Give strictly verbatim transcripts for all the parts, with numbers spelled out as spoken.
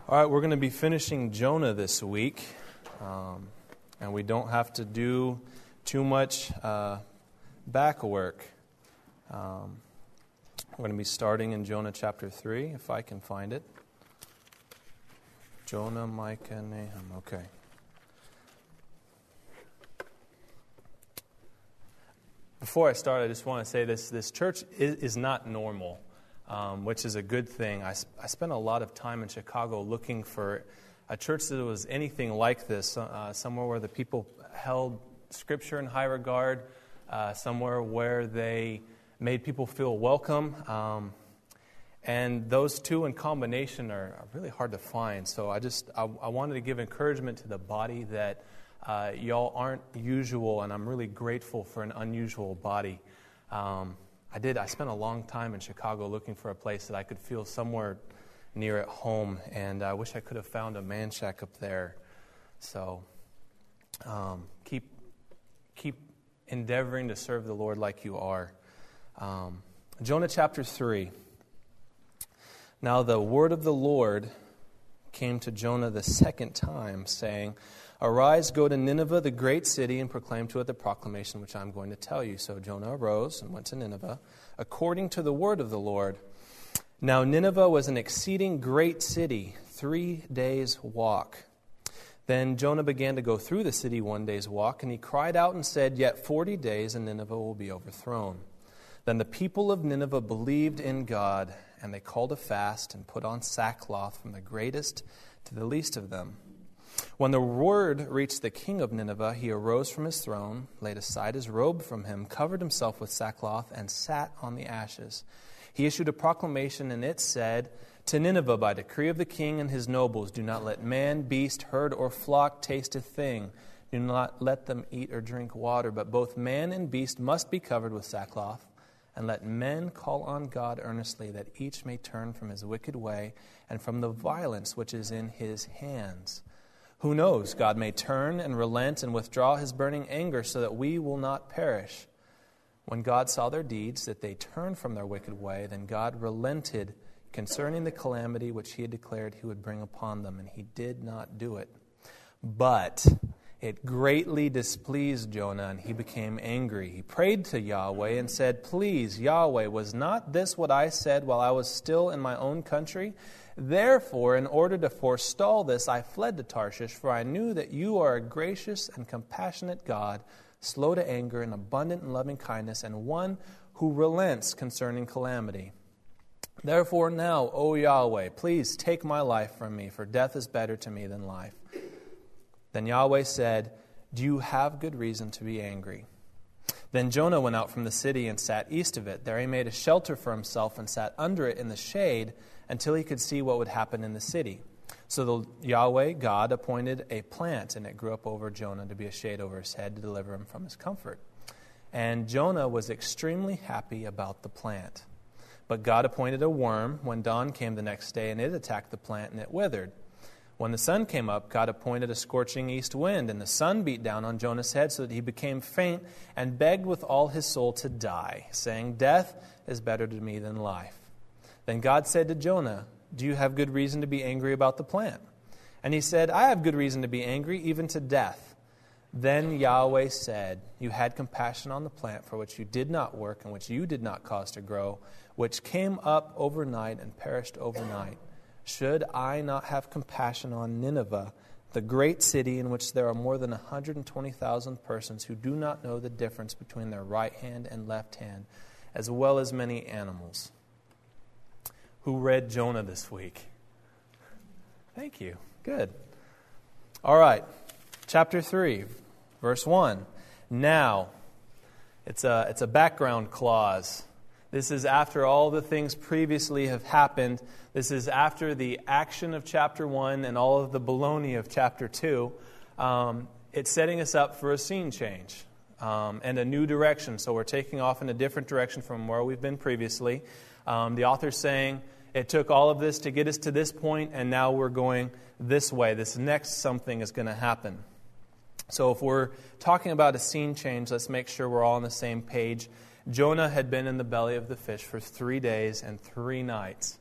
All right, we're going to be finishing Jonah this week, um, and we don't have to do too much uh, back work. Um, we're going to be starting in Jonah chapter three, if I can find it. Jonah, Micah, Nahum, okay. Before I start, I just want to say this, this church is, is not normal. Um, which is a good thing. I, I spent a lot of time in Chicago looking for a church that was anything like this, uh, somewhere where the people held Scripture in high regard, uh, somewhere where they made people feel welcome. Um, and those two in combination are, are really hard to find. So I just I, I wanted to give encouragement to the body that uh, y'all aren't usual, and I'm really grateful for an unusual body. Um, I did. I spent a long time in Chicago looking for a place that I could feel somewhere near at home, and I wish I could have found a man shack up there. So um, keep keep endeavoring to serve the Lord like you are. Um, Jonah chapter three. Now the word of the Lord came to Jonah the second time, saying, "Arise, go to Nineveh, the great city, and proclaim to it the proclamation which I am going to tell you." So Jonah arose and went to Nineveh, according to the word of the Lord. Now Nineveh was an exceeding great city, three days' walk. Then Jonah began to go through the city one day's walk, and he cried out and said, "Yet forty days, and Nineveh will be overthrown." Then the people of Nineveh believed in God, and they called a fast and put on sackcloth from the greatest to the least of them. When the word reached the king of Nineveh, he arose from his throne, laid aside his robe from him, covered himself with sackcloth, and sat on the ashes. He issued a proclamation, and it said, "To Nineveh, by decree of the king and his nobles, do not let man, beast, herd, or flock taste a thing. Do not let them eat or drink water, but both man and beast must be covered with sackcloth. And let men call on God earnestly, that each may turn from his wicked way and from the violence which is in his hands. Who knows, God may turn and relent and withdraw his burning anger so that we will not perish." When God saw their deeds, that they turned from their wicked way, then God relented concerning the calamity which he had declared he would bring upon them, and he did not do it. But it greatly displeased Jonah, and he became angry. He prayed to Yahweh and said, "Please, Yahweh, was not this what I said while I was still in my own country? Therefore, in order to forestall this, I fled to Tarshish, for I knew that you are a gracious and compassionate God, slow to anger and abundant in loving kindness, and one who relents concerning calamity. Therefore now, O Yahweh, please take my life from me, for death is better to me than life." Then Yahweh said, "Do you have good reason to be angry?" Then Jonah went out from the city and sat east of it. There he made a shelter for himself and sat under it in the shade until he could see what would happen in the city. So the Yahweh, God, appointed a plant, and it grew up over Jonah to be a shade over his head to deliver him from his comfort. And Jonah was extremely happy about the plant. But God appointed a worm when dawn came the next day, and it attacked the plant, and it withered. When the sun came up, God appointed a scorching east wind, and the sun beat down on Jonah's head so that he became faint and begged with all his soul to die, saying, "Death is better to me than life." Then God said to Jonah, "Do you have good reason to be angry about the plant?" And he said, "I have good reason to be angry, even to death." Then Yahweh said, "You had compassion on the plant for which you did not work and which you did not cause to grow, which came up overnight and perished overnight. Should I not have compassion on Nineveh, the great city in which there are more than one hundred twenty thousand persons who do not know the difference between their right hand and left hand, as well as many animals?" Who read Jonah this week? Thank you. Good. All right. Chapter three, verse one. Now, it's a, it's a background clause. This is after all the things previously have happened. This is after the action of chapter one and all of the baloney of chapter two. Um, it's setting us up for a scene change um, and a new direction. So we're taking off in a different direction from where we've been previously. Um, the author's saying, it took all of this to get us to this point, and now we're going this way. This next something is going to happen. So if we're talking about a scene change, let's make sure we're all on the same page. Jonah had been in the belly of the fish for three days and three nights.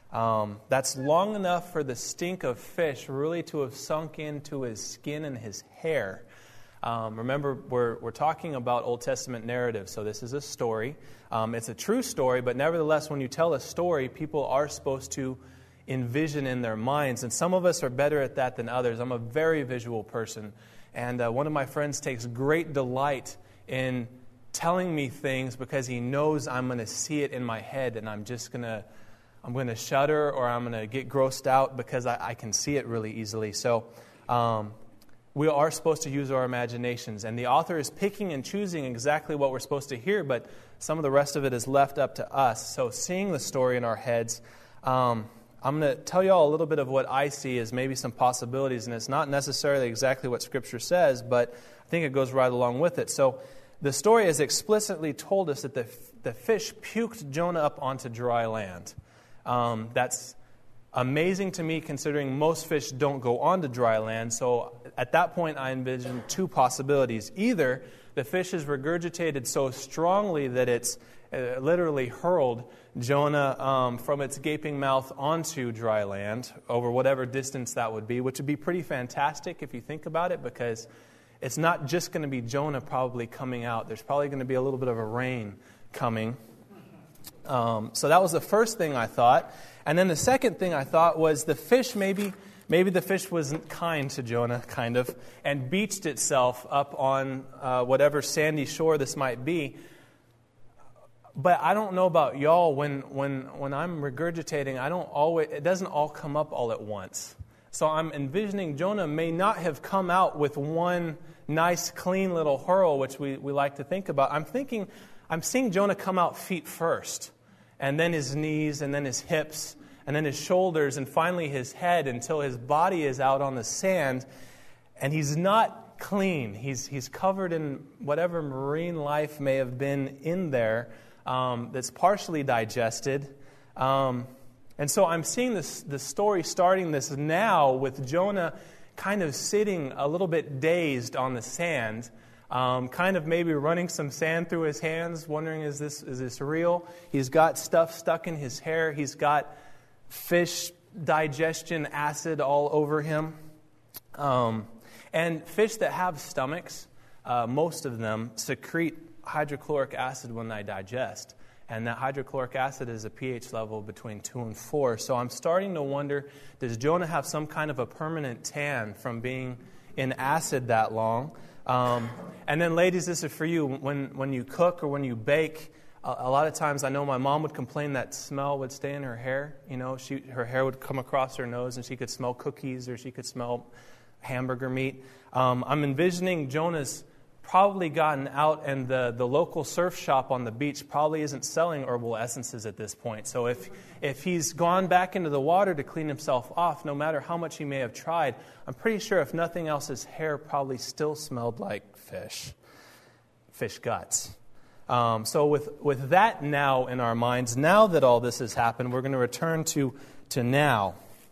Um, that's long enough for the stink of fish really to have sunk into his skin and his hair. Um, remember, we're, we're talking about Old Testament narrative, so this is a story. Um, it's a true story, but nevertheless, when you tell a story, people are supposed to envision in their minds, and some of us are better at that than others. I'm a very visual person, and uh, one of my friends takes great delight in telling me things because he knows I'm going to see it in my head, and I'm just going to I'm going to shudder or I'm going to get grossed out because I, I can see it really easily. So um, we are supposed to use our imaginations. And the author is picking and choosing exactly what we're supposed to hear, but some of the rest of it is left up to us. So seeing the story in our heads, um, I'm going to tell you all a little bit of what I see as maybe some possibilities. And it's not necessarily exactly what Scripture says, but I think it goes right along with it. So the story has explicitly told us that the, the fish puked Jonah up onto dry land. Um, that's amazing to me considering most fish don't go onto dry land. So at that point I envision two possibilities. Either the fish is regurgitated so strongly that it's uh, literally hurled Jonah um, from its gaping mouth onto dry land over whatever distance that would be, which would be pretty fantastic if you think about it, because it's not just going to be Jonah probably coming out. There's probably going to be a little bit of a rain coming. Um, so that was the first thing I thought. And then the second thing I thought was the fish, maybe maybe the fish wasn't kind to Jonah, kind of, and beached itself up on uh, whatever sandy shore this might be. But I don't know about y'all, when when when I'm regurgitating, I don't always it doesn't all come up all at once. So I'm envisioning Jonah may not have come out with one nice, clean little hurl, which we, we like to think about. I'm thinking, I'm seeing Jonah come out feet first, and then his knees, and then his hips, and then his shoulders, and finally his head, until his body is out on the sand, and he's not clean. He's he's covered in whatever marine life may have been in there um, that's partially digested. Um, and so I'm seeing this, this story starting this now with Jonah kind of sitting a little bit dazed on the sand, Um, kind of maybe running some sand through his hands, wondering, is this is this real? He's got stuff stuck in his hair. He's got fish digestion acid all over him. Um, and fish that have stomachs, uh, most of them secrete hydrochloric acid when they digest. And that hydrochloric acid is a pH level between two and four. So I'm starting to wonder, does Jonah have some kind of a permanent tan from being in acid that long? Um, and then, ladies, this is for you. When when you cook or when you bake, a, a lot of times I know my mom would complain that smell would stay in her hair. You know, she her hair would come across her nose and she could smell cookies or she could smell hamburger meat. Um, I'm envisioning Jonah's probably gotten out, and the, the local surf shop on the beach probably isn't selling herbal essences at this point. So if if he's gone back into the water to clean himself off, no matter how much he may have tried, I'm pretty sure if nothing else, his hair probably still smelled like fish, fish guts. Um, so with, with that now in our minds, now that all this has happened, we're going to return to, to now.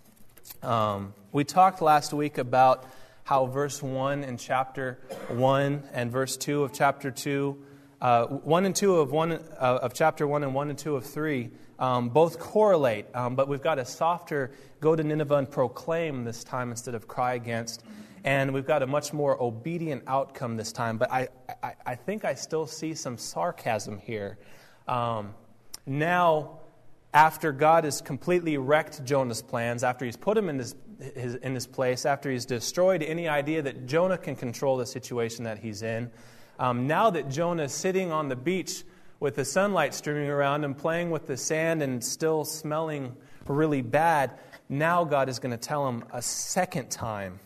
Um, we talked last week about how verse one in chapter one and verse two of chapter two, uh, one and two of one uh, of chapter one and one and two of three, um, both correlate. Um, but we've got a softer go to Nineveh and proclaim this time instead of cry against, and we've got a much more obedient outcome this time. But I, I, I think I still see some sarcasm here. Um, now, after God has completely wrecked Jonah's plans, after he's put him in his His, in this place, after he's destroyed any idea that Jonah can control the situation that he's in, um, now that Jonah is sitting on the beach with the sunlight streaming around him, playing with the sand and still smelling really bad, now God is going to tell him a second time,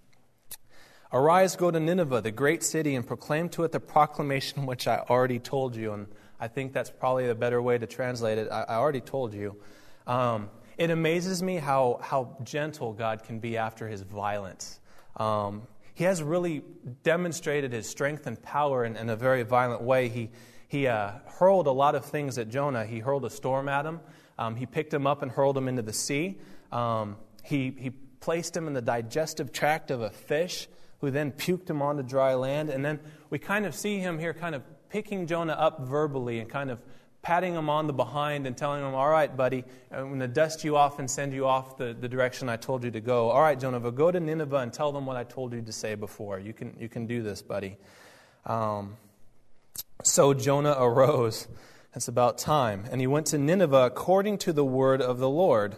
"Arise, go to Nineveh, the great city, and proclaim to it the proclamation which I already told you." And I think that's probably the better way to translate it. I, I already told you. Um, It amazes me how, how gentle God can be after his violence. Um, he has really demonstrated his strength and power in, in a very violent way. He he uh, hurled a lot of things at Jonah. He hurled a storm at him. Um, he picked him up and hurled him into the sea. Um, he, he placed him in the digestive tract of a fish, who then puked him onto dry land. And then we kind of see him here kind of picking Jonah up verbally and kind of patting him on the behind and telling him, all right, buddy, I'm going to dust you off and send you off the, the direction I told you to go. All right, Jonah, go to Nineveh and tell them what I told you to say before. You can you can do this, buddy. Um, so Jonah arose. It's about time. And he went to Nineveh according to the word of the Lord.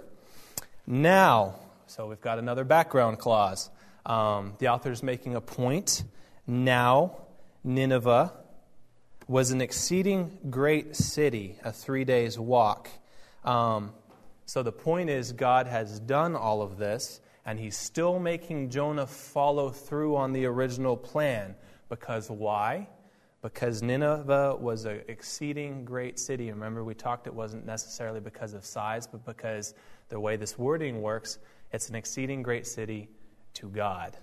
Now, so we've got another background clause. Um, the author is making a point. Now, Nineveh was an exceeding great city, a three days walk. Um, so the point is, God has done all of this, and he's still making Jonah follow through on the original plan. Because why? Because Nineveh was an exceeding great city. Remember, we talked it wasn't necessarily because of size, but because the way this wording works, it's an exceeding great city to God.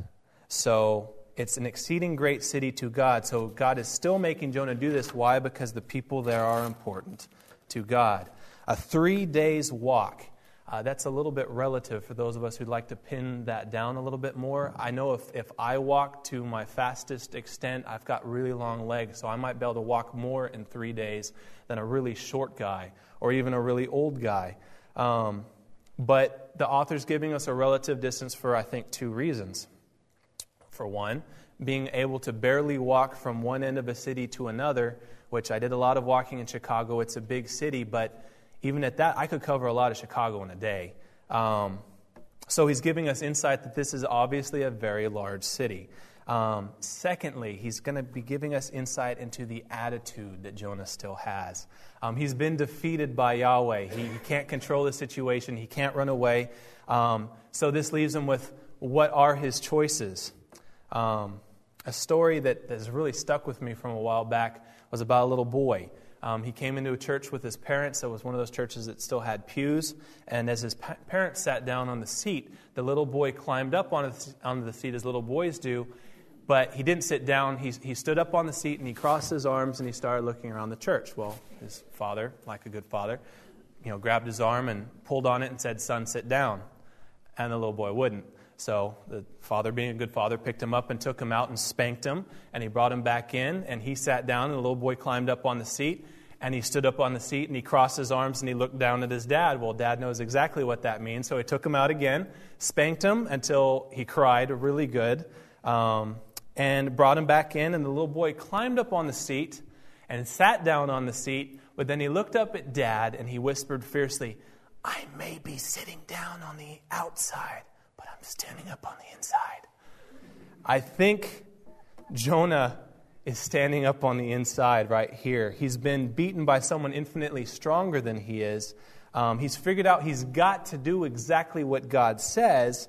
So it's an exceeding great city to God. So God is still making Jonah do this. Why? Because the people there are important to God. A three days walk. Uh, that's a little bit relative for those of us who'd like to pin that down a little bit more. I know if, if I walk to my fastest extent, I've got really long legs, so I might be able to walk more in three days than a really short guy or even a really old guy. Um, but the author's giving us a relative distance for, I think, two reasons. For one, being able to barely walk from one end of a city to another, which I did a lot of walking in Chicago. It's a big city, but even at that, I could cover a lot of Chicago in a day. Um, so he's giving us insight that this is obviously a very large city. Um, secondly, he's going to be giving us insight into the attitude that Jonah still has. Um, he's been defeated by Yahweh. He, he can't control the situation. He can't run away. Um, so this leaves him with, what are his choices? Um, a story that has really stuck with me from a while back was about a little boy. Um, he came into a church with his parents. It was one of those churches that still had pews. And as his pa- parents sat down on the seat, the little boy climbed up on the, on the seat as little boys do. But he didn't sit down. He, he stood up on the seat and he crossed his arms and he started looking around the church. Well, his father, like a good father, you know, grabbed his arm and pulled on it and said, "Son, sit down." And the little boy wouldn't. So the father, being a good father, picked him up and took him out and spanked him. And he brought him back in, and he sat down, and the little boy climbed up on the seat. And he stood up on the seat, and he crossed his arms, and he looked down at his dad. Well, Dad knows exactly what that means. So he took him out again, spanked him until he cried really good, um, and brought him back in. And the little boy climbed up on the seat and sat down on the seat. But then he looked up at Dad, and he whispered fiercely, "I may be sitting down on the outside, but I'm standing up on the inside." I think Jonah is standing up on the inside right here. He's been beaten by someone infinitely stronger than he is. Um, he's figured out he's got to do exactly what God says,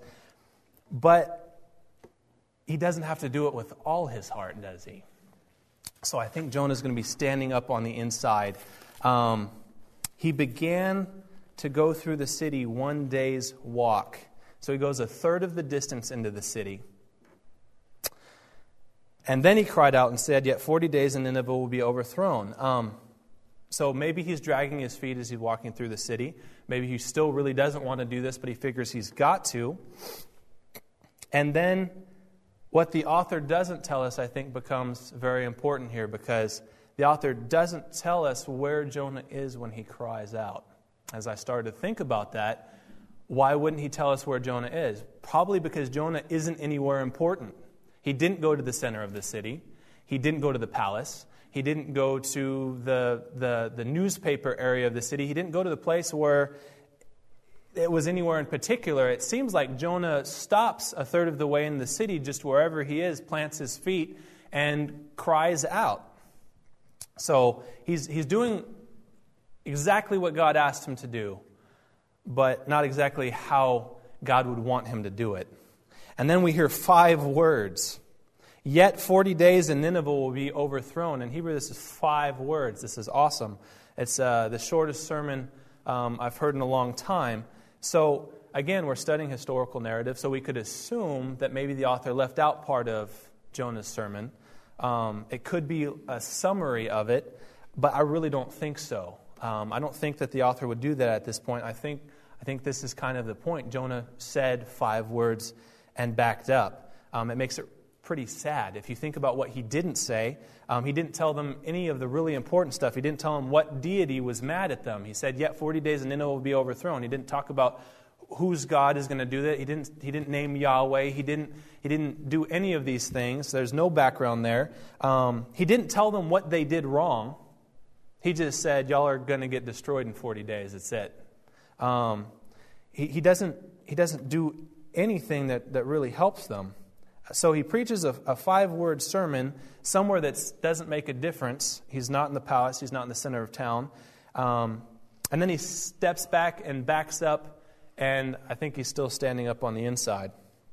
but he doesn't have to do it with all his heart, does he? So I think Jonah's going to be standing up on the inside. Um, he began to go through the city one day's walk. So he goes a third of the distance into the city. And then he cried out and said, "Yet forty days and Nineveh will be overthrown." Um, so maybe he's dragging his feet as he's walking through the city. Maybe he still really doesn't want to do this, but he figures he's got to. And then what the author doesn't tell us, I think, becomes very important here, because the author doesn't tell us where Jonah is when he cries out. As I started to think about that, why wouldn't he tell us where Jonah is? Probably because Jonah isn't anywhere important. He didn't go to the center of the city. He didn't go to the palace. He didn't go to the, the, the newspaper area of the city. He didn't go to the place where it was anywhere in particular. It seems like Jonah stops a third of the way in the city, just wherever he is, plants his feet, and cries out. So he's he's doing exactly what God asked him to do, but not exactly how God would want him to do it. And then we hear five words. "Yet forty days and Nineveh will be overthrown." In Hebrew, this is five words. This is awesome. It's uh, the shortest sermon um, I've heard in a long time. So, again, we're studying historical narrative, so we could assume that maybe the author left out part of Jonah's sermon. Um, it could be a summary of it, but I really don't think so. Um, I don't think that the author would do that at this point. I think I think this is kind of the point. Jonah said five words and backed up. Um, it makes it pretty sad. If you think about what he didn't say, um, he didn't tell them any of the really important stuff. He didn't tell them what deity was mad at them. He said, yet forty days and Nineveh will be overthrown. He didn't talk about whose God is going to do that. He didn't, he didn't name Yahweh. He didn't, he didn't do any of these things. There's no background there. Um, he didn't tell them what they did wrong. He just said, y'all are going to get destroyed in forty days. That's it. Um, he, he doesn't he doesn't do anything that, that really helps them. So he preaches a, a five-word sermon somewhere that doesn't make a difference. He's not in the palace. He's not in the center of town. Um, and then he steps back and backs up, and I think he's still standing up on the inside.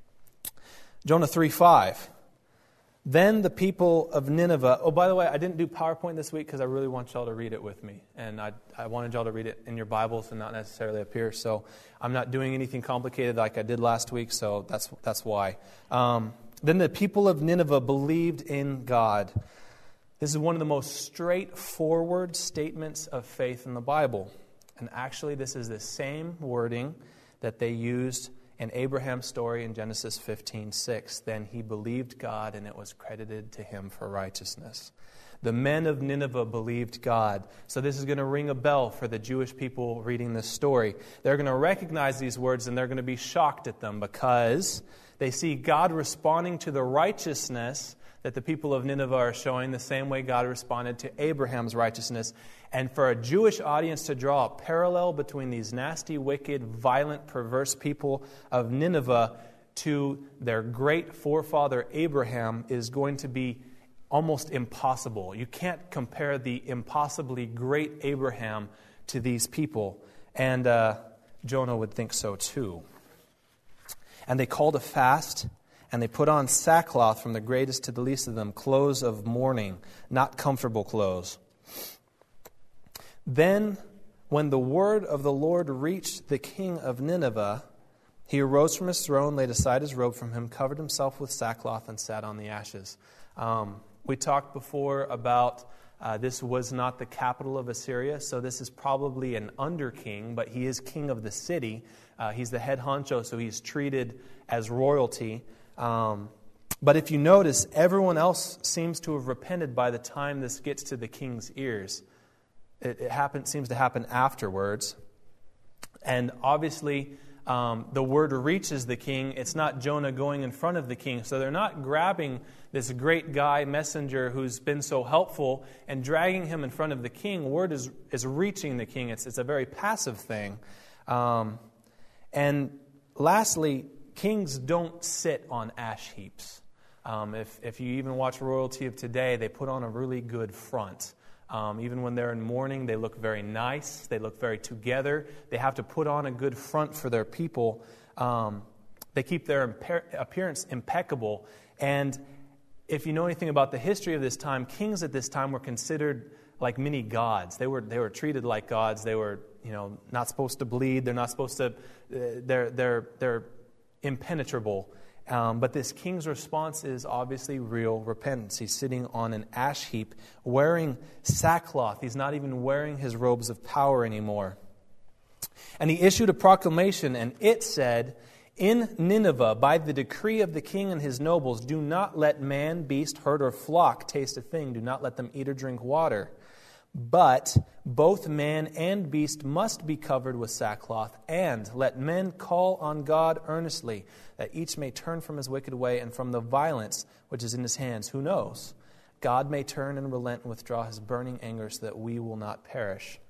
Jonah three five. Then the people of Nineveh... Oh, by the way, I didn't do PowerPoint this week because I really want y'all to read it with me. And I, I wanted y'all to read it in your Bibles and not necessarily up here. So I'm not doing anything complicated like I did last week, so that's that's why. Um, then the people of Nineveh believed in God. This is one of the most straightforward statements of faith in the Bible. And actually, this is the same wording that they used in Abraham's story in Genesis fifteen six, then he believed God and it was credited to him for righteousness. The men of Nineveh believed God. So this is going to ring a bell for the Jewish people reading this story. They're going to recognize these words and they're going to be shocked at them because they see God responding to the righteousness that the people of Nineveh are showing the same way God responded to Abraham's righteousness. And for a Jewish audience to draw a parallel between these nasty, wicked, violent, perverse people of Nineveh to their great forefather Abraham is going to be almost impossible. You can't compare the impossibly great Abraham to these people. And uh, Jonah would think so too. And they called a fast, and they put on sackcloth from the greatest to the least of them, clothes of mourning, not comfortable clothes. Then, when the word of the Lord reached the king of Nineveh, he arose from his throne, laid aside his robe from him, covered himself with sackcloth, and sat on the ashes. Um, we talked before about uh, this was not the capital of Assyria, so this is probably an under-king, but he is king of the city. Uh, he's the head honcho, so he's treated as royalty. Um, but if you notice, everyone else seems to have repented by the time this gets to the king's ears. It, it happen, seems to happen afterwards. And obviously, um, the word reaches the king. It's not Jonah going in front of the king. So they're not grabbing this great guy, messenger, who's been so helpful and dragging him in front of the king. Word is, is reaching the king. It's, it's a very passive thing. Um, and lastly, kings don't sit on ash heaps. Um, if, if you even watch royalty of today, they put on a really good front. Um, even when they're in mourning, they look very nice. They look very together. They have to put on a good front for their people. Um, they keep their imper- appearance impeccable. And if you know anything about the history of this time, kings at this time were considered like mini gods. They were they were treated like gods. They were, you know, not supposed to bleed. They're not supposed to. Uh, they're they're they're impenetrable. Um, but this king's response is obviously real repentance. He's sitting on an ash heap, wearing sackcloth. He's not even wearing his robes of power anymore. And he issued a proclamation, and it said, "In Nineveh, by the decree of the king and his nobles, do not let man, beast, herd, or flock taste a thing. Do not let them eat or drink water. But both man and beast must be covered with sackcloth, and let men call on God earnestly, that each may turn from his wicked way and from the violence which is in his hands. Who knows? God may turn and relent and withdraw his burning anger so that we will not perish."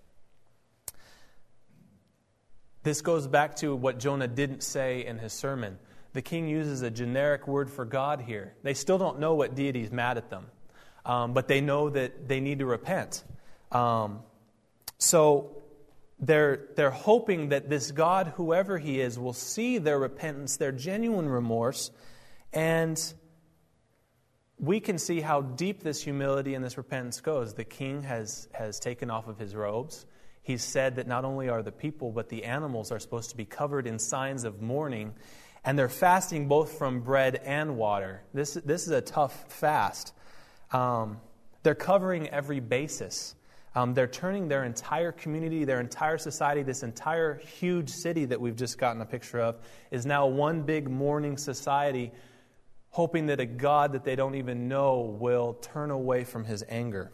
This goes back to what Jonah didn't say in his sermon. The king uses a generic word for God here. They still don't know what deity is mad at them, um, but they know that they need to repent. Um, so they're they're hoping that this God, whoever he is, will see their repentance, their genuine remorse, and we can see how deep this humility and this repentance goes. The king has has taken off of his robes. He's said that not only are the people, but the animals are supposed to be covered in signs of mourning, and they're fasting both from bread and water. This this is a tough fast. Um, they're covering every basis. Um, they're turning their entire community, their entire society, this entire huge city that we've just gotten a picture of, is now one big mourning society hoping that a God that they don't even know will turn away from his anger.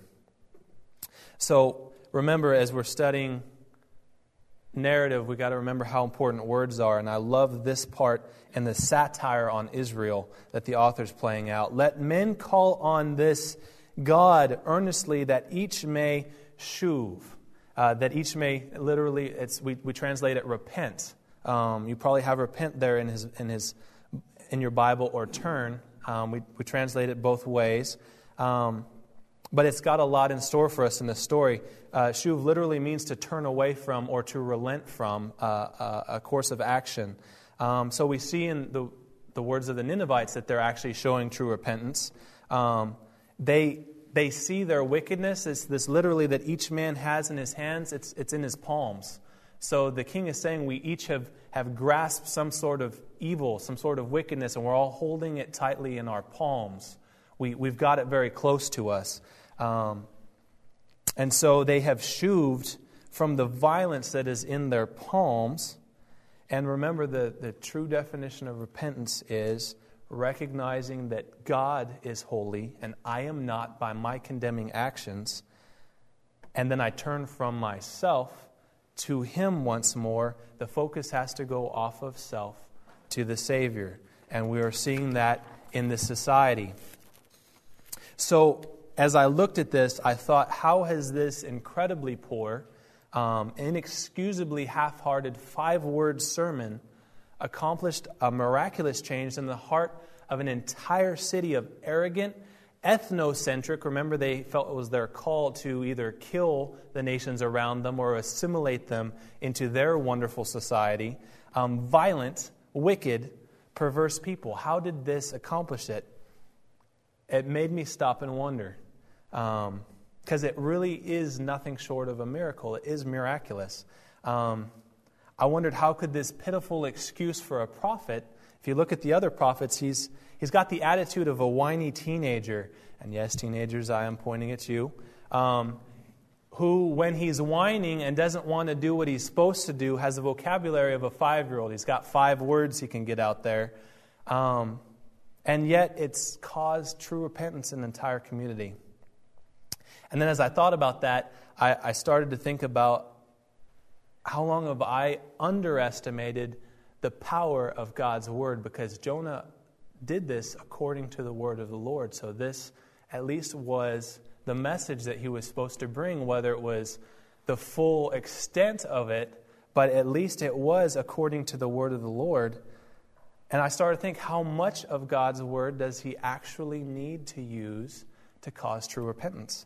So remember, as we're studying narrative, we got to remember how important words are. And I love this part in the satire on Israel that the author's playing out. Let men call on this God earnestly, that each may shuv. Uh, that each may, literally, it's we, we translate it repent. Um, you probably have repent there in his in his in your Bible, or turn. Um, we we translate it both ways. Um, But it's got a lot in store for us in this story. Uh, shuv literally means to turn away from or to relent from uh, a, a course of action. Um, so we see in the, the words of the Ninevites that they're actually showing true repentance. Um, they they see their wickedness. It's this literally that each man has in his hands. It's it's in his palms. So the king is saying we each have, have grasped some sort of evil, some sort of wickedness, and we're all holding it tightly in our palms. We, we've got it very close to us. Um, and so they have shuved from the violence that is in their palms. And remember, the, the true definition of repentance is recognizing that God is holy and I am not by my condemning actions. And then I turn from myself to Him once more. The focus has to go off of self to the Savior. And we are seeing that in this society. So, as I looked at this, I thought, how has this incredibly poor, um, inexcusably half-hearted, five-word sermon accomplished a miraculous change in the heart of an entire city of arrogant, ethnocentric, remember they felt it was their call to either kill the nations around them or assimilate them into their wonderful society, um, violent, wicked, perverse people. How did this accomplish it? It made me stop and wonder. Um, because it really is nothing short of a miracle. It is miraculous. Um, I wondered, how could this pitiful excuse for a prophet, if you look at the other prophets, he's he's got the attitude of a whiny teenager. And yes, teenagers, I am pointing at you. Um, who, when he's whining and doesn't want to do what he's supposed to do, has the vocabulary of a five-year-old. He's got five words he can get out there. Um, and yet it's caused true repentance in the entire community. And then as I thought about that, I, I started to think about how long have I underestimated the power of God's Word, because Jonah did this according to the word of the Lord. So this at least was the message that he was supposed to bring, whether it was the full extent of it, but at least it was according to the word of the Lord. And I started to think, how much of God's Word does He actually need to use to cause true repentance?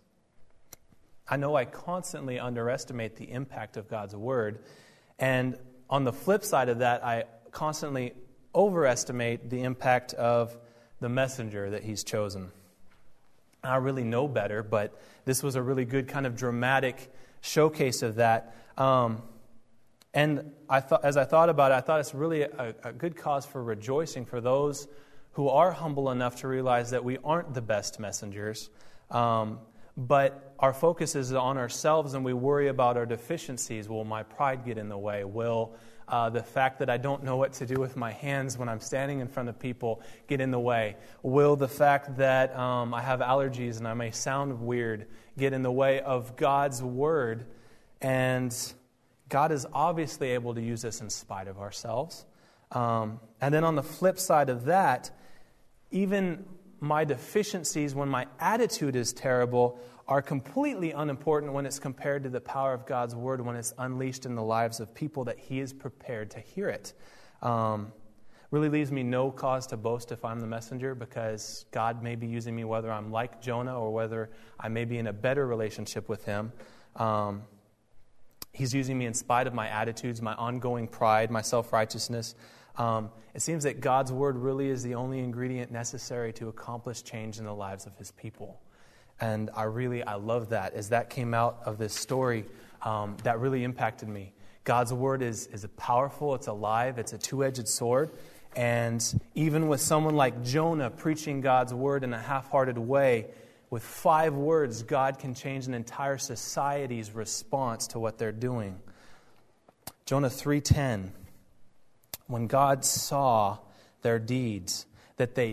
I know I constantly underestimate the impact of God's Word. And on the flip side of that, I constantly overestimate the impact of the messenger that He's chosen. I really know better, but this was a really good kind of dramatic showcase of that. Um, and I thought, as I thought about it, I thought it's really a, a good cause for rejoicing for those who are humble enough to realize that we aren't the best messengers. Um, But our focus is on ourselves, and we worry about our deficiencies. Will my pride get in the way? Will uh, the fact that I don't know what to do with my hands when I'm standing in front of people get in the way? Will the fact that um, I have allergies and I may sound weird get in the way of God's Word? And God is obviously able to use us in spite of ourselves. Um, and then on the flip side of that, even my deficiencies, when my attitude is terrible, are completely unimportant when it's compared to the power of God's Word, when it's unleashed in the lives of people that He is prepared to hear it. Um, really leaves me no cause to boast if I'm the messenger, because God may be using me whether I'm like Jonah or whether I may be in a better relationship with Him. Um, he's using me in spite of my attitudes, my ongoing pride, my self-righteousness. Um, it seems that God's Word really is the only ingredient necessary to accomplish change in the lives of His people. And I really, I love that. As that came out of this story, um, that really impacted me. God's Word is, is powerful, it's alive, it's a two-edged sword. And even with someone like Jonah preaching God's Word in a half-hearted way, with five words, God can change an entire society's response to what they're doing. Jonah three ten. When God saw their deeds, that they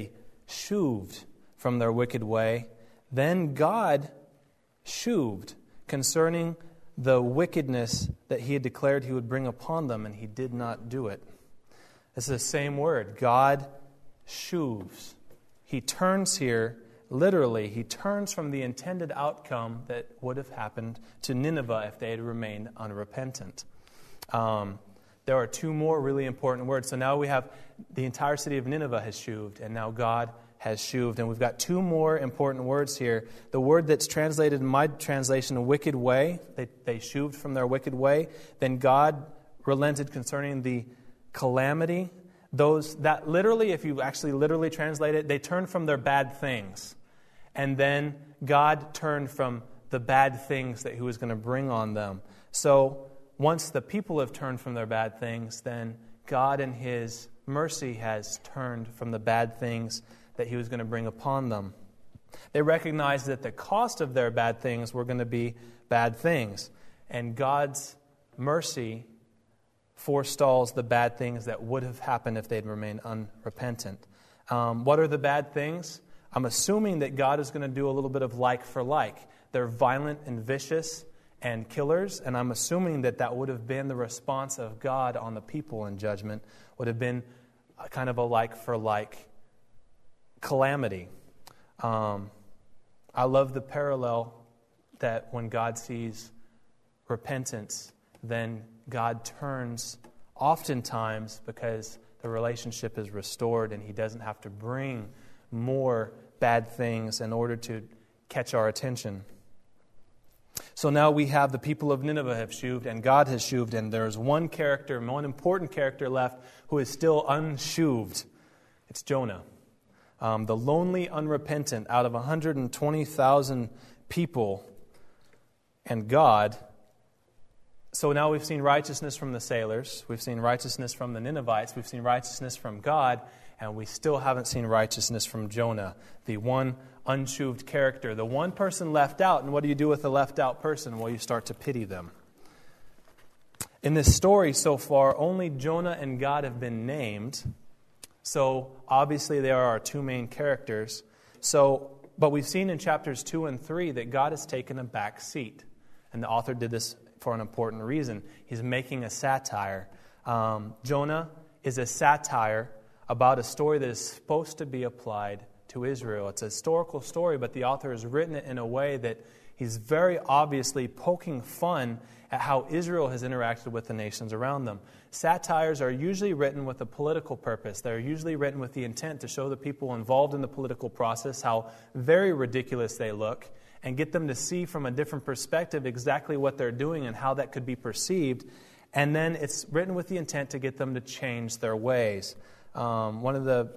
shuved from their wicked way. Then God shuved concerning the wickedness that he had declared he would bring upon them, and he did not do it. It's the same word. God shuves. He turns here, literally, he turns from the intended outcome that would have happened to Nineveh if they had remained unrepentant. Um, there are two more really important words. So now we have the entire city of Nineveh has shuved, and now God has shuved. And we've got two more important words here. The word that's translated in my translation, wicked way, they, they shuved from their wicked way. Then God relented concerning the calamity. Those that literally, if you actually literally translate it, they turned from their bad things. And then God turned from the bad things that he was going to bring on them. So once the people have turned from their bad things, then God in his mercy has turned from the bad things that he was going to bring upon them. They recognized that the cost of their bad things were going to be bad things. And God's mercy forestalls the bad things that would have happened if they'd remained unrepentant. Um, what are the bad things? I'm assuming that God is going to do a little bit of like for like. They're violent and vicious and killers, and I'm assuming that that would have been the response of God on the people in judgment, would have been a kind of a like for like calamity. Um, I love the parallel that when God sees repentance, then God turns oftentimes because the relationship is restored and he doesn't have to bring more bad things in order to catch our attention. So now we have the people of Nineveh have shuved and God has shuved, and there's one character, one important character left who is still unshuved. It's Jonah. Um, the lonely unrepentant out of one hundred twenty thousand people, and God. So now we've seen righteousness from the sailors, we've seen righteousness from the Ninevites, we've seen righteousness from God, and we still haven't seen righteousness from Jonah, the one unshuved character, the one person left out. And what do you do with the left out person? Well, you start to pity them. In this story so far, only Jonah and God have been named. So obviously they are our two main characters. So, but we've seen in chapters two and three that God has taken a back seat. And the author did this for an important reason. He's making a satire. Um, Jonah is a satire about a story that is supposed to be applied to Israel. It's a historical story, but the author has written it in a way that he's very obviously poking fun at how Israel has interacted with the nations around them. Satires are usually written with a political purpose. They're usually written with the intent to show the people involved in the political process how very ridiculous they look and get them to see from a different perspective exactly what they're doing and how that could be perceived. And then it's written with the intent to get them to change their ways. Um, one of the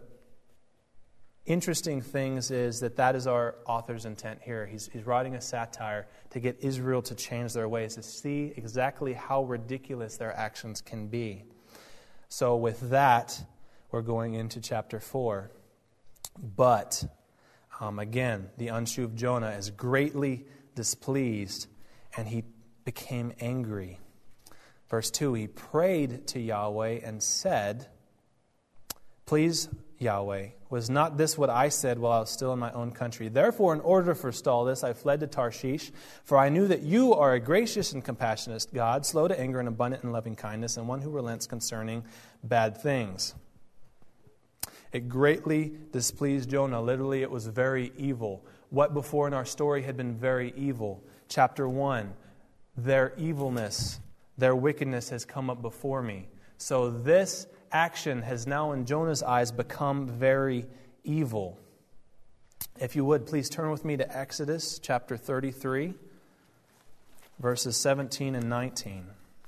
interesting things is that that is our author's intent here. He's, he's writing a satire to get Israel to change their ways, to see exactly how ridiculous their actions can be. So with that, we're going into chapter four. But, um, again, the unshuved Jonah is greatly displeased, and he became angry. Verse two, he prayed to Yahweh and said, "Please, Yahweh, was not this what I said while I was still in my own country? Therefore, in order to forestall this, I fled to Tarshish, for I knew that you are a gracious and compassionate God, slow to anger and abundant in loving kindness, and one who relents concerning bad things." It greatly displeased Jonah. Literally, it was very evil. What before in our story had been very evil? Chapter one, their evilness, their wickedness has come up before me. So this action has now in Jonah's eyes become very evil. If you would, please turn with me to Exodus chapter thirty-three, verses seventeen and nineteen.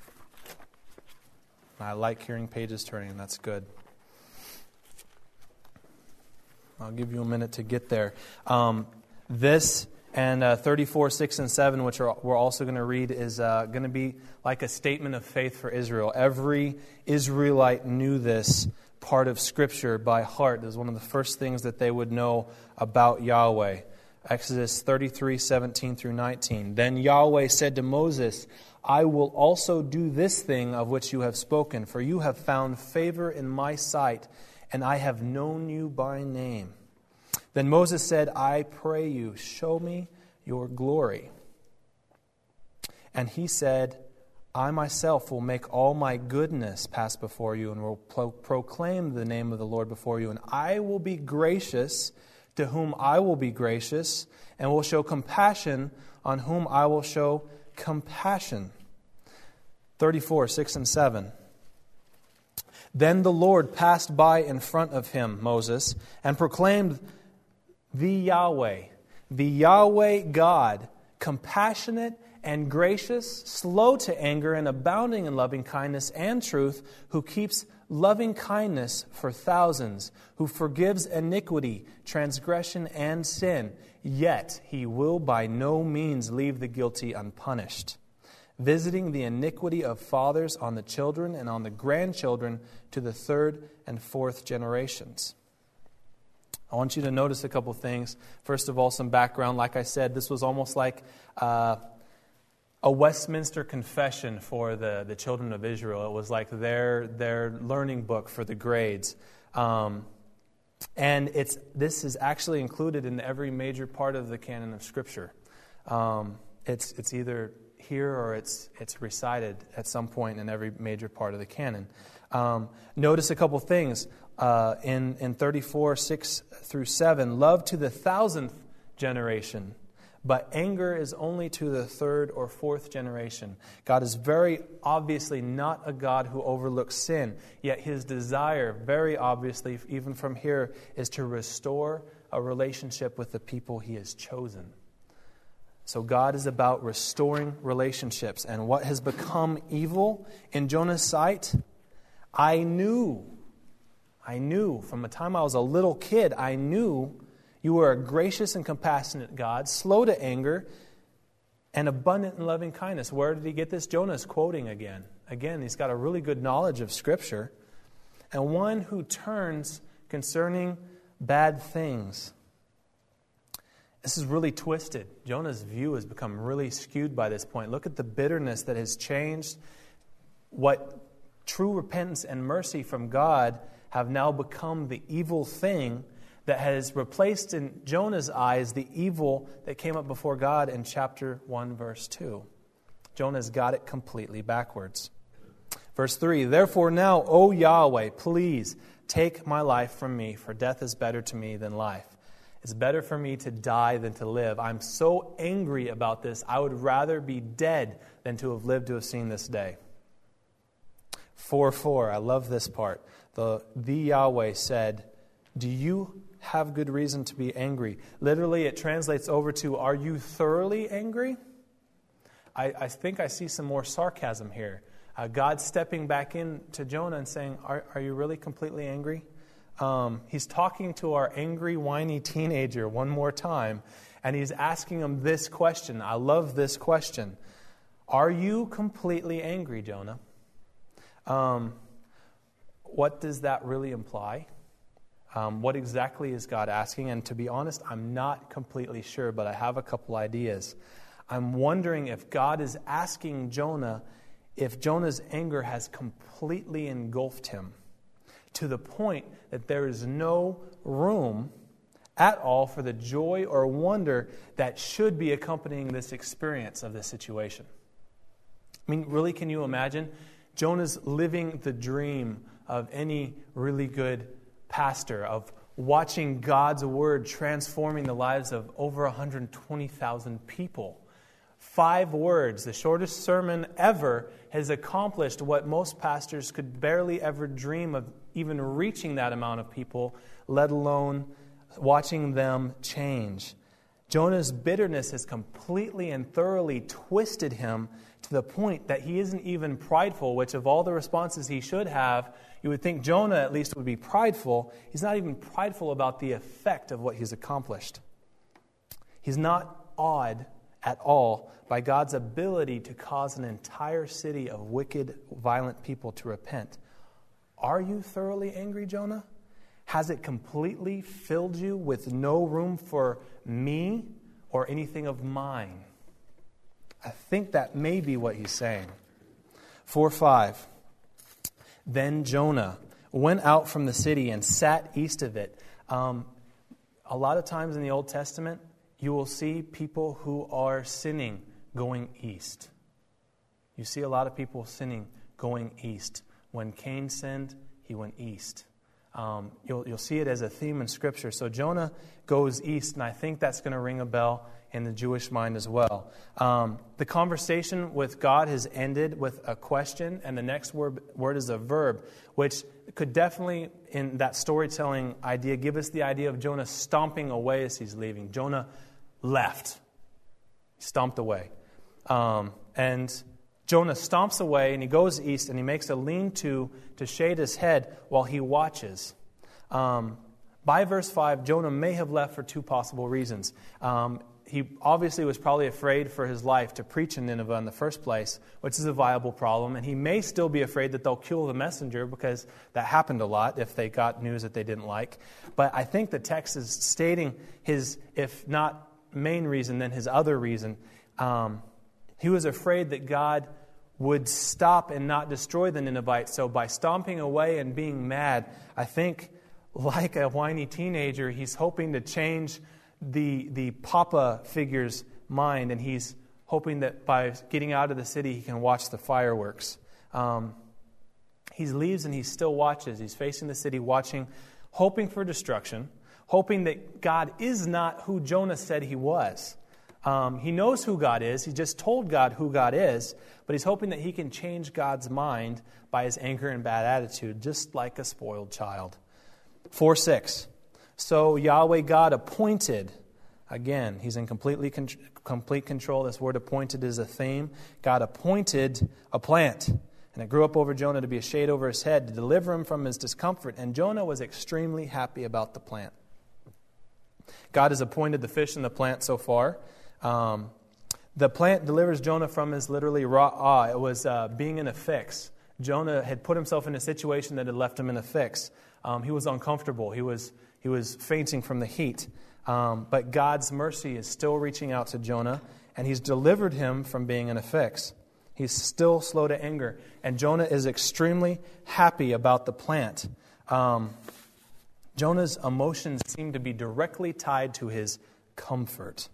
I like hearing pages turning, that's good. I'll give you a minute to get there. Um, this and uh, thirty-four, six, and seven, which are, we're also going to read, is uh, going to be like a statement of faith for Israel. Every Israelite knew this part of Scripture by heart. It was one of the first things that they would know about Yahweh. Exodus thirty-three, seventeen through nineteen. Then Yahweh said to Moses, "I will also do this thing of which you have spoken, for you have found favor in my sight, and I have known you by name. Then Moses said, I pray you, show me your glory. And he said, I myself will make all my goodness pass before you and will pro- proclaim the name of the Lord before you. And I will be gracious to whom I will be gracious, and will show compassion on whom I will show compassion. thirty-four, six and seven. Then the Lord passed by in front of him, Moses, and proclaimed, the Yahweh, the Yahweh God, compassionate and gracious, slow to anger, and abounding in loving kindness and truth, who keeps loving kindness for thousands, who forgives iniquity, transgression, and sin, yet he will by no means leave the guilty unpunished, visiting the iniquity of fathers on the children and on the grandchildren to the third and fourth generations. I want you to notice a couple things. First of all, some background. Like I said, this was almost like uh, a Westminster Confession for the, the children of Israel. It was like their their learning book for the grades. Um, and it's this is actually included in every major part of the canon of Scripture. Um, it's it's either here or it's it's recited at some point in every major part of the canon. Um, notice a couple things. Uh, in, in thirty-four, six through seven, love to the thousandth generation, but anger is only to the third or fourth generation. God is very obviously not a God who overlooks sin, yet his desire, very obviously, even from here, is to restore a relationship with the people he has chosen. So God is about restoring relationships, and what has become evil in Jonah's sight, I knew I knew from the time I was a little kid, I knew you were a gracious and compassionate God, slow to anger, and abundant in loving kindness. Where did he get this? Jonah's quoting again. Again, he's got a really good knowledge of Scripture. And one who turns concerning bad things. This is really twisted. Jonah's view has become really skewed by this point. Look at the bitterness that has changed. What true repentance and mercy from God have now become the evil thing that has replaced in Jonah's eyes the evil that came up before God in chapter one, verse two. Jonah's got it completely backwards. Verse three, therefore now, O Yahweh, please take my life from me, for death is better to me than life. It's better for me to die than to live. I'm so angry about this, I would rather be dead than to have lived to have seen this day. four four, I love this part. The, the Yahweh said, do you have good reason to be angry? Literally, it translates over to, are you thoroughly angry? I, I think I see some more sarcasm here. Uh, God stepping back in to Jonah and saying, are, are you really completely angry? Um, he's talking to our angry, whiny teenager one more time, and he's asking him this question. I love this question. Are you completely angry, Jonah? Um... What does that really imply? Um, what exactly is God asking? And to be honest, I'm not completely sure, but I have a couple ideas. I'm wondering if God is asking Jonah if Jonah's anger has completely engulfed him to the point that there is no room at all for the joy or wonder that should be accompanying this experience of this situation. I mean, really, can you imagine? Jonah's living the dream of any really good pastor, of watching God's word transforming the lives of over one hundred twenty thousand people. Five words, the shortest sermon ever, has accomplished what most pastors could barely ever dream of even reaching that amount of people, let alone watching them change. Jonah's bitterness has completely and thoroughly twisted him to the point that he isn't even prideful, which of all the responses he should have, you would think Jonah at least would be prideful. He's not even prideful about the effect of what he's accomplished. He's not awed at all by God's ability to cause an entire city of wicked, violent people to repent. Are you thoroughly angry, Jonah? Has it completely filled you with no room for me or anything of mine? I think that may be what he's saying. four five. Then Jonah went out from the city and sat east of it. Um, a lot of times in the Old Testament, you will see people who are sinning going east. You see a lot of people sinning going east. When Cain sinned, he went east. Um, you'll, you'll see it as a theme in Scripture. So Jonah goes east, and I think that's going to ring a bell in the Jewish mind as well. Um, the conversation with God has ended with a question, and the next word, word is a verb, which could definitely, in that storytelling idea, give us the idea of Jonah stomping away as he's leaving. Jonah left. He stomped away. Um, and Jonah stomps away, and he goes east, and he makes a lean-to to shade his head while he watches. Um, by verse five, Jonah may have left for two possible reasons. Um, he obviously was probably afraid for his life to preach in Nineveh in the first place, which is a viable problem, and he may still be afraid that they'll kill the messenger, because that happened a lot if they got news that they didn't like. But I think the text is stating his, if not main reason, then his other reason. Um, he was afraid that God would stop and not destroy the Ninevites. So by stomping away and being mad, I think, like a whiny teenager, he's hoping to change the the Papa figure's mind, and he's hoping that by getting out of the city, he can watch the fireworks. Um, he leaves and he still watches. He's facing the city, watching, hoping for destruction, hoping that God is not who Jonah said he was. Um, he knows who God is. He just told God who God is, but he's hoping that he can change God's mind by his anger and bad attitude, just like a spoiled child. four six. So Yahweh God appointed, again, he's in completely con- complete control. This word appointed is a theme. God appointed a plant, and it grew up over Jonah to be a shade over his head, to deliver him from his discomfort. And Jonah was extremely happy about the plant. God has appointed the fish and the plant so far. Um, the plant delivers Jonah from his literally raw awe. It was uh, being in a fix. Jonah had put himself in a situation that had left him in a fix. Um, he was uncomfortable. He was he was fainting from the heat. Um, but God's mercy is still reaching out to Jonah, and he's delivered him from being in a fix. He's still slow to anger, and Jonah is extremely happy about the plant. Um, Jonah's emotions seem to be directly tied to his comfort.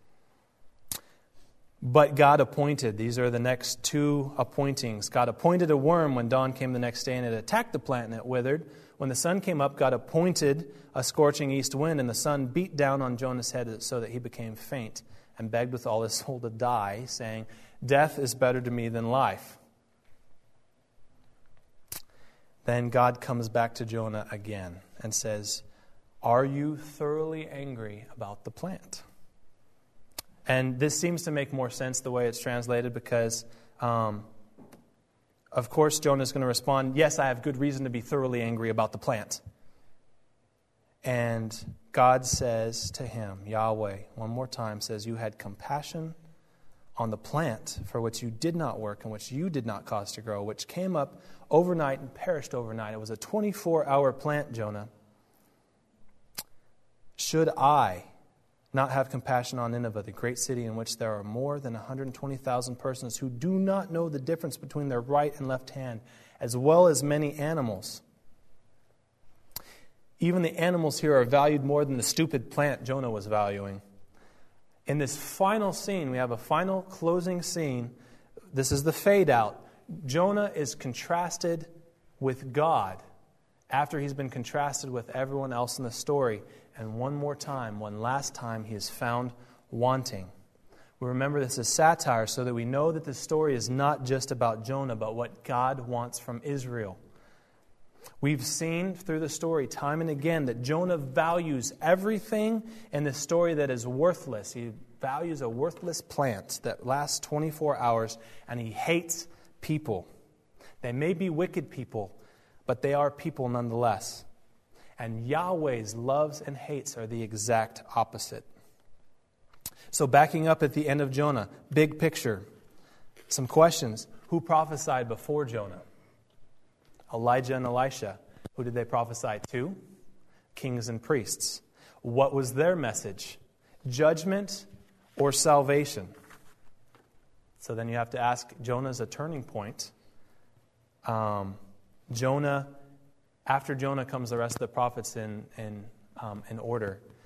But God appointed. These are the next two appointings. God appointed a worm when dawn came the next day, and it attacked the plant, and it withered. When the sun came up, God appointed a scorching east wind, and the sun beat down on Jonah's head so that he became faint and begged with all his soul to die, saying, "Death is better to me than life." Then God comes back to Jonah again and says, "Are you thoroughly angry about the plant?" And this seems to make more sense the way it's translated, because, um, of course, Jonah is going to respond, "Yes, I have good reason to be thoroughly angry about the plant." And God says to him, Yahweh, one more time, says, "You had compassion on the plant for which you did not work and which you did not cause to grow, which came up overnight and perished overnight." It was a twenty-four hour plant, Jonah. "Should I not have compassion on Nineveh, the great city in which there are more than one hundred twenty thousand persons who do not know the difference between their right and left hand, as well as many animals?" Even the animals here are valued more than the stupid plant Jonah was valuing. In this final scene, we have a final closing scene. This is the fade out. Jonah is contrasted with God after he's been contrasted with everyone else in the story. And one more time, one last time, he is found wanting. We remember this is satire so that we know that this story is not just about Jonah, but what God wants from Israel. We've seen through the story time and again that Jonah values everything in the story that is worthless. He values a worthless plant that lasts twenty-four hours, and he hates people. They may be wicked people, but they are people nonetheless. And Yahweh's loves and hates are the exact opposite. So backing up at the end of Jonah, big picture, some questions. Who prophesied before Jonah? Elijah and Elisha. Who did they prophesy to? Kings and priests. What was their message? Judgment or salvation? So then you have to ask, Jonah's a turning point. Um, Jonah, after Jonah comes the rest of the prophets in in, um, in order.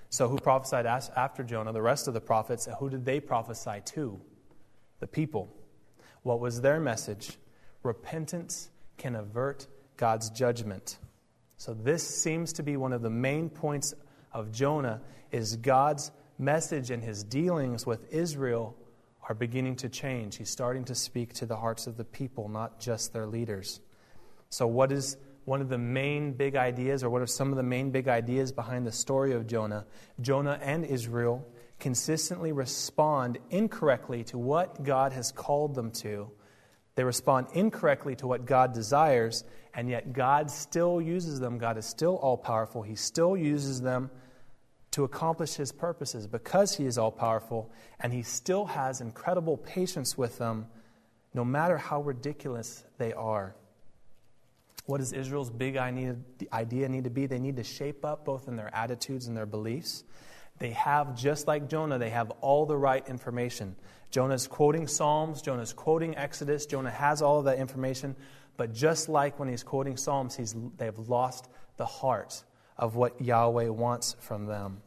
So who prophesied as- after Jonah? The rest of the prophets. Who did they prophesy to? The people. What was their message? Repentance can avert God's judgment. So this seems to be one of the main points of Jonah, is God's message and his dealings with Israel are beginning to change. He's starting to speak to the hearts of the people, not just their leaders. So what is one of the main big ideas, or what are some of the main big ideas behind the story of Jonah? Jonah and Israel consistently respond incorrectly to what God has called them to. They respond incorrectly to what God desires, and yet God still uses them. God is still all-powerful. He still uses them to accomplish His purposes because He is all-powerful, and He still has incredible patience with them, no matter how ridiculous they are. What does Israel's big idea need to be? They need to shape up both in their attitudes and their beliefs. They have, just like Jonah, they have all the right information. Jonah's quoting Psalms, Jonah's quoting Exodus, Jonah has all of that information, but just like when he's quoting Psalms, he's, they've lost the heart of what Yahweh wants from them.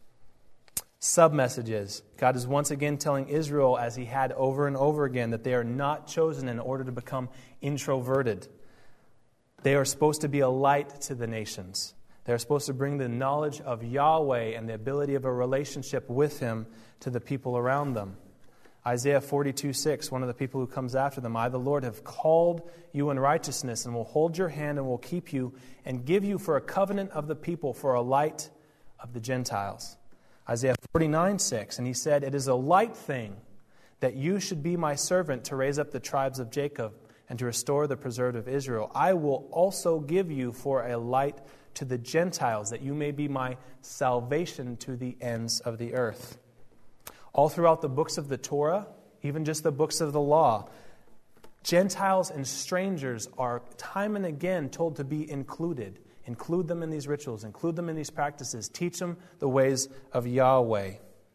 Sub-messages. God is once again telling Israel, as He had over and over again, that they are not chosen in order to become introverted. They are supposed to be a light to the nations. They are supposed to bring the knowledge of Yahweh and the ability of a relationship with Him to the people around them. Isaiah forty-two six, one of the people who comes after them, I, the Lord, have called you in righteousness and will hold your hand and will keep you and give you for a covenant of the people, for a light of the Gentiles. Isaiah forty-nine six, and He said, it is a light thing that you should be my servant to raise up the tribes of Jacob and to restore the preserved of Israel. I will also give you for a light to the Gentiles, that you may be my salvation to the ends of the earth. All throughout the books of the Torah, even just the books of the law, Gentiles and strangers are time and again told to be included. Include them in these rituals, include them in these practices, teach them the ways of Yahweh.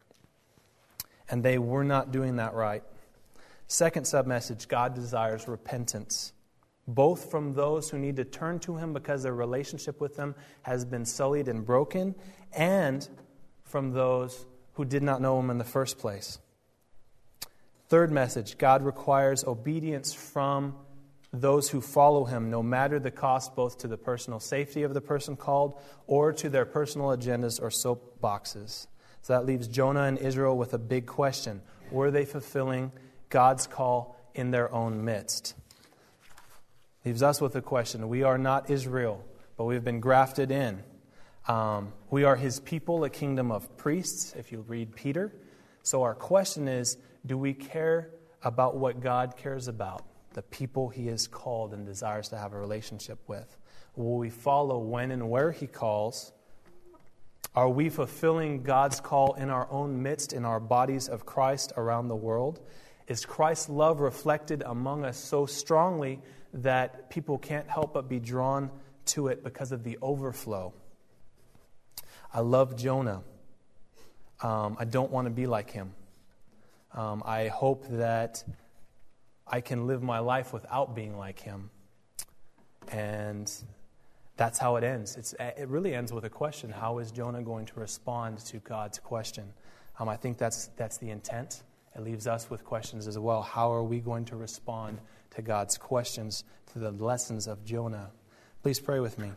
And they were not doing that right. Second sub-message, God desires repentance, both from those who need to turn to Him because their relationship with Him has been sullied and broken, and from those who did not know Him in the first place. Third message, God requires obedience from those who follow Him, no matter the cost, both to the personal safety of the person called or to their personal agendas or soapboxes. So that leaves Jonah and Israel with a big question. Were they fulfilling God's call in their own midst? Leaves us with a question. We are not Israel, but we've been grafted in. Um, we are His people, a kingdom of priests, if you read Peter. So our question is, do we care about what God cares about, the people He has called and desires to have a relationship with? Will we follow when and where He calls? Are we fulfilling God's call in our own midst, in our bodies of Christ around the world? Is Christ's love reflected among us so strongly that people can't help but be drawn to it because of the overflow? I love Jonah. Um, I don't want to be like him. Um, I hope that I can live my life without being like him. And that's how it ends. It's, it really ends with a question. How is Jonah going to respond to God's question? Um, I think that's that's the intent. It leaves us with questions as well. How are we going to respond to God's questions, to the lessons of Jonah? Please pray with me.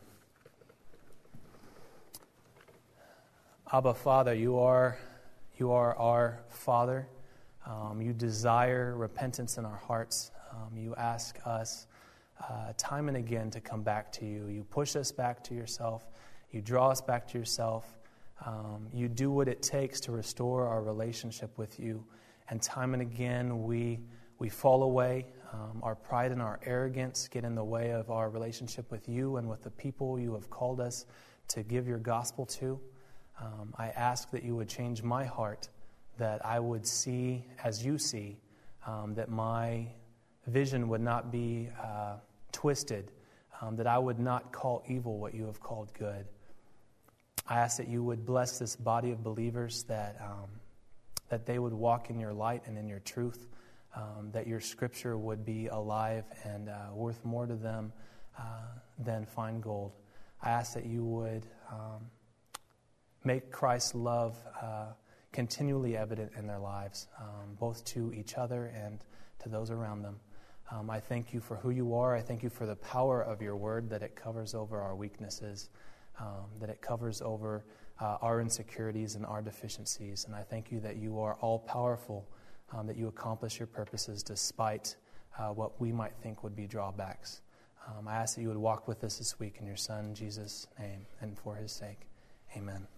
Abba, Father, you are, you are our Father. Um, you desire repentance in our hearts. Um, you ask us uh, time and again to come back to you. You push us back to yourself. You draw us back to yourself. Um, you do what it takes to restore our relationship with you. And time and again, we we fall away. Um, our pride and our arrogance get in the way of our relationship with you and with the people you have called us to give your gospel to. Um, I ask that you would change my heart, that I would see as you see, um, that my vision would not be uh, twisted, um, that I would not call evil what you have called good. I ask that you would bless this body of believers, that um, that they would walk in your light and in your truth, um, that your scripture would be alive and uh, worth more to them uh, than fine gold. I ask that you would um, make Christ's love uh, continually evident in their lives, um, both to each other and to those around them. Um, I thank you for who you are. I thank you for the power of your word, that it covers over our weaknesses, um, that it covers over uh, our insecurities and our deficiencies. And I thank you that you are all-powerful, um, that you accomplish your purposes despite uh, what we might think would be drawbacks. Um, I ask that you would walk with us this week in your Son, Jesus' name, and for his sake. Amen.